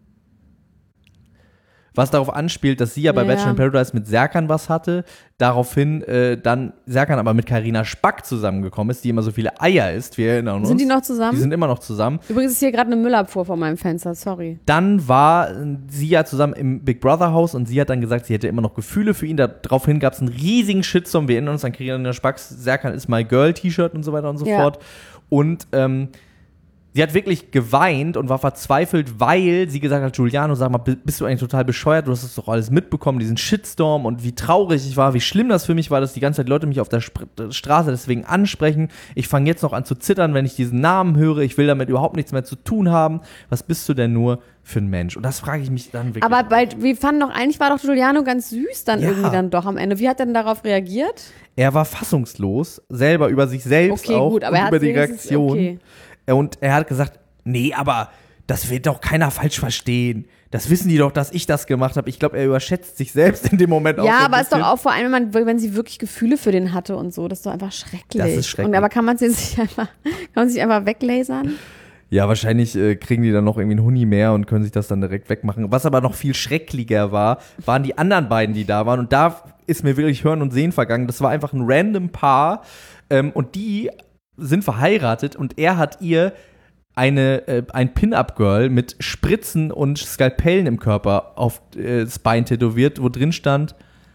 Was darauf anspielt, dass sie ja bei Bachelor in Paradise mit Serkan was hatte, daraufhin dann Serkan aber mit Carina Spack zusammengekommen ist, die immer so viele Eier isst, wir erinnern uns. Sind die noch zusammen? Die sind immer noch zusammen. Übrigens ist hier gerade eine Müllabfuhr vor meinem Fenster, sorry. Dann war sie ja zusammen im Big Brother Haus und sie hat dann gesagt, sie hätte immer noch Gefühle für ihn. Daraufhin gab es einen riesigen Shitstorm, wir erinnern uns an Carina Spacks Serkan ist my girl T-Shirt und so weiter und so fort. Und sie hat wirklich geweint und war verzweifelt, weil sie gesagt hat, Giuliano, sag mal, bist du eigentlich total bescheuert? Du hast das doch alles mitbekommen, diesen Shitstorm und wie traurig ich war, wie schlimm das für mich war, dass die ganze Zeit Leute mich auf der Straße deswegen ansprechen. Ich fange jetzt noch an zu zittern, wenn ich diesen Namen höre. Ich will damit überhaupt nichts mehr zu tun haben. Was bist du denn nur für ein Mensch? Und das frage ich mich dann wirklich. Aber wir fanden doch, eigentlich war doch Giuliano ganz süß dann irgendwie dann doch am Ende. Wie hat er denn darauf reagiert? Er war fassungslos, selber über sich selbst auch gut, aber und er über die hat Reaktion. okay. Und er hat gesagt, nee, aber das wird doch keiner falsch verstehen. Das wissen die doch, dass ich das gemacht habe. Ich glaube, er überschätzt sich selbst in dem Moment auch. Ja, so aber ist doch auch vor allem, wenn sie wirklich Gefühle für den hatte und so, das ist doch einfach schrecklich. Das ist schrecklich. Aber kann man sich einfach weglasern? Ja, wahrscheinlich kriegen die dann noch irgendwie einen Huni mehr und können sich das dann direkt wegmachen. Was aber noch viel schrecklicher war, waren die anderen beiden, die da waren. Und da ist mir wirklich Hören und Sehen vergangen. Das war einfach ein random Paar. Und die sind verheiratet und er hat ihr ein Pin-Up-Girl mit Spritzen und Skalpellen im Körper auf das Bein tätowiert, wo drin stand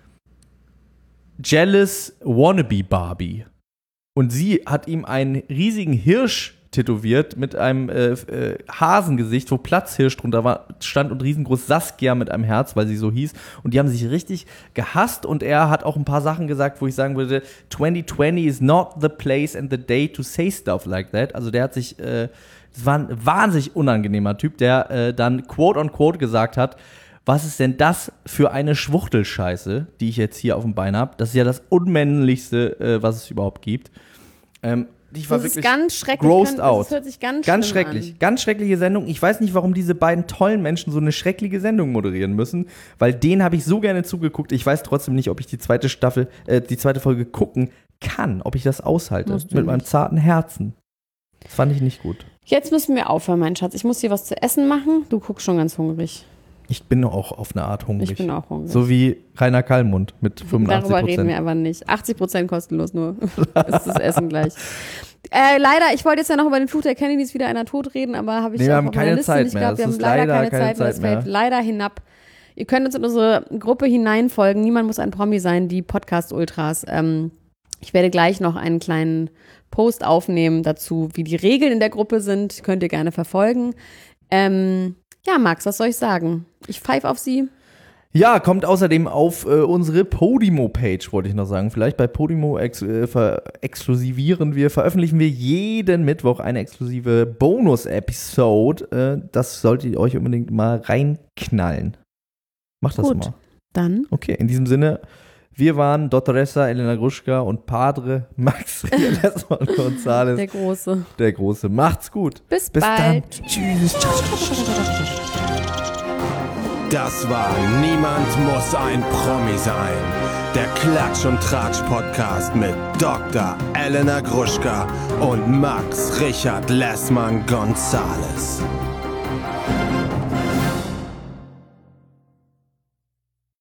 Jealous Wannabe Barbie. Und sie hat ihm einen riesigen Hirsch tätowiert mit einem Hasengesicht, wo Platzhirsch drunter stand und riesengroß Saskia mit einem Herz, weil sie so hieß. Und die haben sich richtig gehasst und er hat auch ein paar Sachen gesagt, wo ich sagen würde, 2020 is not the place and the day to say stuff like that. Also der hat sich, das war ein wahnsinnig unangenehmer Typ, der dann quote-on-quote gesagt hat, was ist denn das für eine Schwuchtelscheiße, die ich jetzt hier auf dem Bein habe? Das ist ja das Unmännlichste, was es überhaupt gibt. Ich war das wirklich ist ganz schrecklich. grossed out. Das hört sich ganz schrecklich. an. Ganz schreckliche Sendung. Ich weiß nicht, warum diese beiden tollen Menschen so eine schreckliche Sendung moderieren müssen, weil denen habe ich so gerne zugeguckt. Ich weiß trotzdem nicht, ob ich die zweite Folge gucken kann, ob ich das aushalte. Mit meinem zarten Herzen. Das fand ich nicht gut. Jetzt müssen wir aufhören, mein Schatz. Ich muss hier was zu essen machen. Du guckst schon ganz hungrig. Ich bin auch auf eine Art hungrig. Ich bin auch hungrig. So wie Rainer Kallmund mit 85%. Darüber reden wir aber nicht. 80% kostenlos nur. Ist das Essen gleich. Leider, ich wollte jetzt ja noch über den Fluch der Kennedys wieder einer tot reden, aber habe ich wir auch haben auf meiner keine Liste Zeit nicht mehr. gehabt. Wir Es haben ist leider keine keine Zeit mehr. Zeit Es fällt mehr. leider hinab. Ihr könnt uns in unsere Gruppe hineinfolgen. Niemand muss ein Promi sein, die Podcast-Ultras. Ich werde gleich noch einen kleinen Post aufnehmen dazu, wie die Regeln in der Gruppe sind. Könnt ihr gerne verfolgen. Ja, Max, was soll ich sagen? Ich pfeife auf Sie. Ja, kommt außerdem auf unsere Podimo-Page, wollte ich noch sagen. Vielleicht bei Podimo veröffentlichen wir jeden Mittwoch eine exklusive Bonus-Episode. Das solltet ihr euch unbedingt mal reinknallen. Macht das Gut, mal. Dann. Okay, in diesem Sinne, wir waren Dottoressa, Elena Gruschka und Padre Max Lessmann Gonzales. Der Große. Macht's gut. Bis bald. Dann. Tschüss. Das war Niemand muss ein Promi sein. Der Klatsch- und Tratsch-Podcast mit Dr. Elena Gruschka und Max Richard Lessmann Gonzales.